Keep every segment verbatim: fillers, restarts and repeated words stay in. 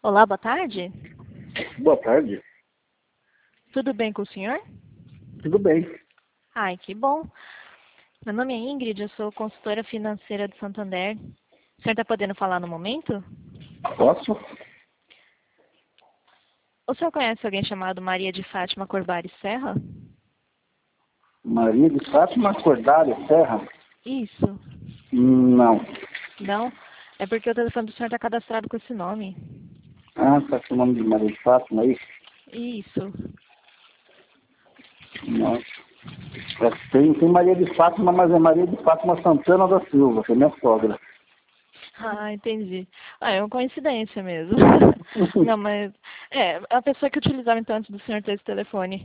Olá, boa tarde. Boa tarde. Tudo bem com o senhor? Tudo bem. Ai, que bom. Meu nome é Ingrid, eu sou consultora financeira do Santander. O senhor está podendo falar no momento? Posso? O senhor conhece alguém chamado Maria de Fátima Corbari Serra? Maria de Fátima Cordário Serra? Isso. Não. Não? É porque o telefone do senhor está cadastrado com esse nome. Ah, tá com o nome de Maria de Fátima aí? Isso. Não. É, tem, tem Maria de Fátima, mas é Maria de Fátima Santana da Silva, que é minha sogra. Ah, entendi. Ah, é uma coincidência mesmo. Não, mas... É, a pessoa que utilizava então antes do senhor ter esse telefone.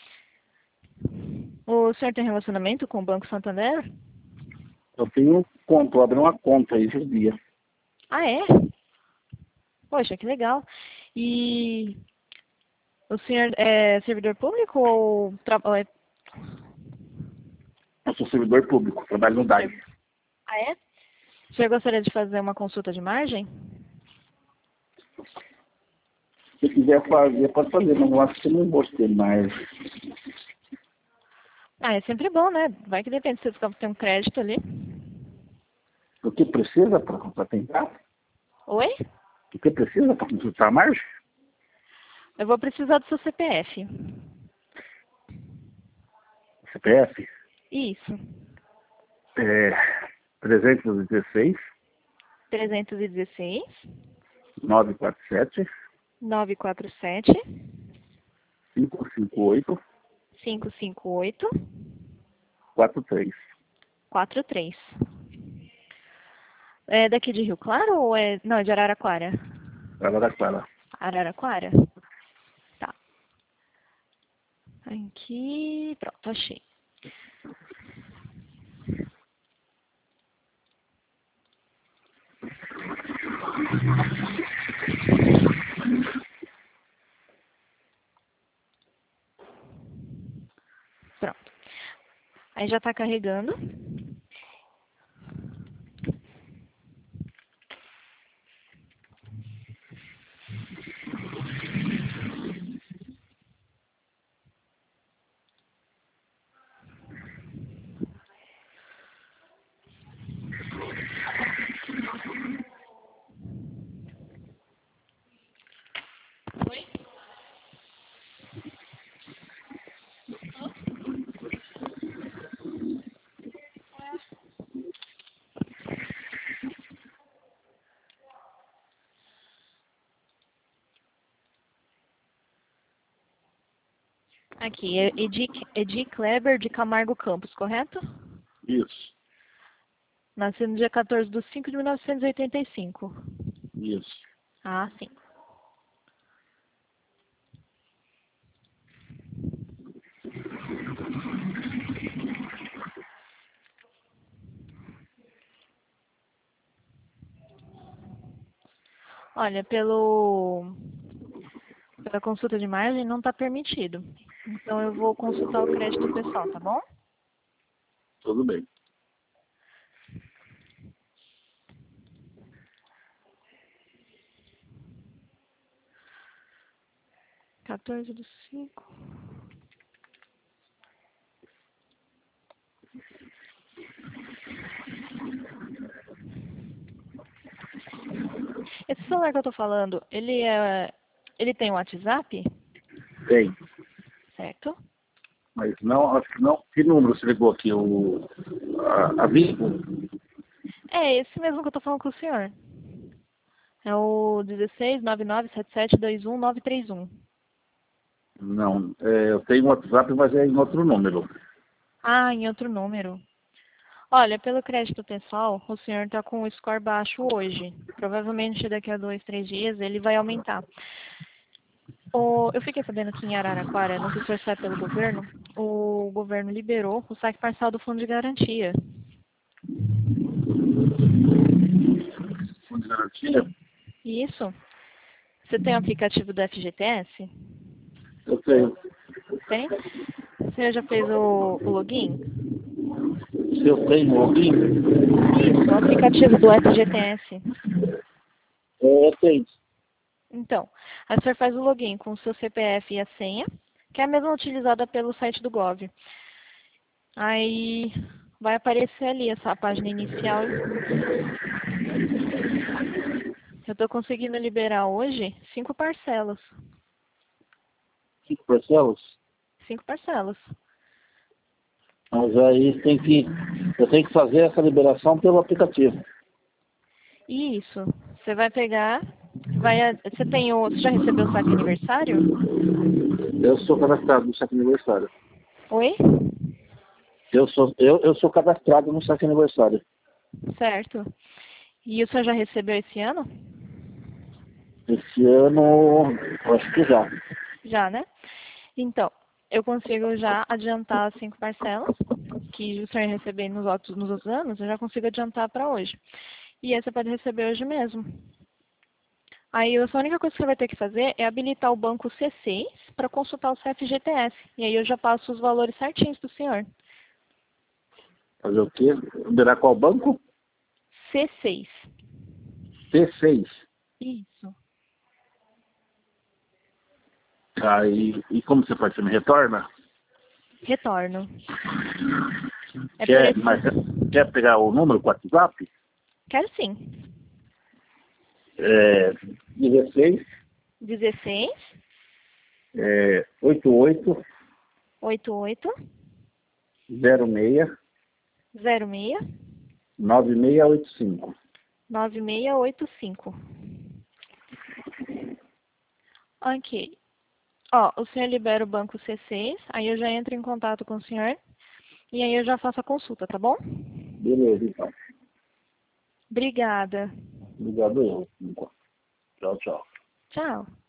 O senhor tem relacionamento com o Banco Santander? Eu tenho conta, eu abri uma conta aí esses dias. Ah, é? Poxa, que legal. E o senhor é servidor público ou, tra... ou é... Eu sou servidor público, trabalho no D A I. Ah, é? O senhor gostaria de fazer uma consulta de margem? Se quiser fazer, pode fazer, mas eu acho que eu não gostei mais. Ah, é sempre bom, né? Vai que depende se você tem um crédito ali. O que precisa para tentar? Oi? O que precisa para consultar a margem? Eu vou precisar do seu C P F. C P F? Isso. É, trezentos e dezesseis, trezentos e dezesseis, novecentos e quarenta e sete, novecentos e quarenta e sete, quinhentos e cinquenta e oito, quinhentos e cinquenta e oito, quarenta e três. quarenta e três. É daqui de Rio Claro ou é... Não, é de Araraquara. Araraquara. Araraquara? Tá. Aqui... Pronto, achei. Pronto. Aí já tá carregando. Aqui, é Edi, Edi Kleber de Camargo Campos, correto? Isso, Nasceu no dia quatorze de cinco de mil novecentos e oitenta e cinco. isso. Ah, sim. Olha, pelo... pela consulta de margem não está permitido. Então eu vou consultar o crédito pessoal, tá bom? Tudo bem. quatorze do cinco. Esse celular que eu tô falando, ele é... ele tem WhatsApp? Tem. Certo? Mas não, acho que não. Que número você ligou aqui? O, a, a Vivo? É esse mesmo que eu tô falando com o senhor. É o dezesseis, nove nove sete sete dois um nove três um. Não. É, eu tenho WhatsApp, mas é em outro número. Ah, em outro número. Olha, pelo crédito pessoal, o senhor está com o score baixo hoje. Provavelmente daqui a dois, três dias ele vai aumentar. O, eu fiquei sabendo que em Araraquara, não sei se o senhor sabe pelo governo, o governo liberou o saque parcial do fundo de garantia. Fundo de garantia? Isso. Você tem o aplicativo do F G T S? Eu tenho. Tem? O senhor já fez o, o login? Se eu tenho alguém? Isso, o aplicativo do F G T S. É, eu tenho. Então, aí o senhor faz o login com o seu C P F e a senha, que é a mesma utilizada pelo site do Gov. Aí vai aparecer ali essa página inicial. Eu estou conseguindo liberar hoje cinco parcelas. Cinco parcelas? Cinco parcelas. Mas aí tem que, eu tenho que fazer essa liberação pelo aplicativo. Isso. Você vai pegar, vai, você tem o, você já recebeu o saque aniversário? Eu sou cadastrado no saque aniversário. Oi? Eu sou, eu, eu sou cadastrado no saque aniversário. Certo. E o senhor já recebeu esse ano? Esse ano, eu acho que já. Já, né? Então, eu consigo já adiantar as cinco parcelas, que o senhor ia receber nos outros, nos outros anos, eu já consigo adiantar para hoje. E essa você pode receber hoje mesmo. Aí a única coisa que você vai ter que fazer é habilitar o banco C seis para consultar o C F G T S. E aí eu já passo os valores certinhos do senhor. Fazer o quê? Liberar qual banco? C seis. C seis. Isso. Aí, e como você faz? Você me retorna? Retorno. É por Quer, esse... mas, quer pegar o número com o WhatsApp? Quero sim. É, dezesseis, dezesseis, é, oitenta e oito, oitenta e oito, zero seis, zero seis, nove seis oito cinco. nove seis oito cinco. Ok. Ó, o senhor libera o banco C seis, aí eu já entro em contato com o senhor e aí eu já faço a consulta, tá bom? Beleza, então. Obrigada. Obrigado eu. Tchau, tchau. Tchau.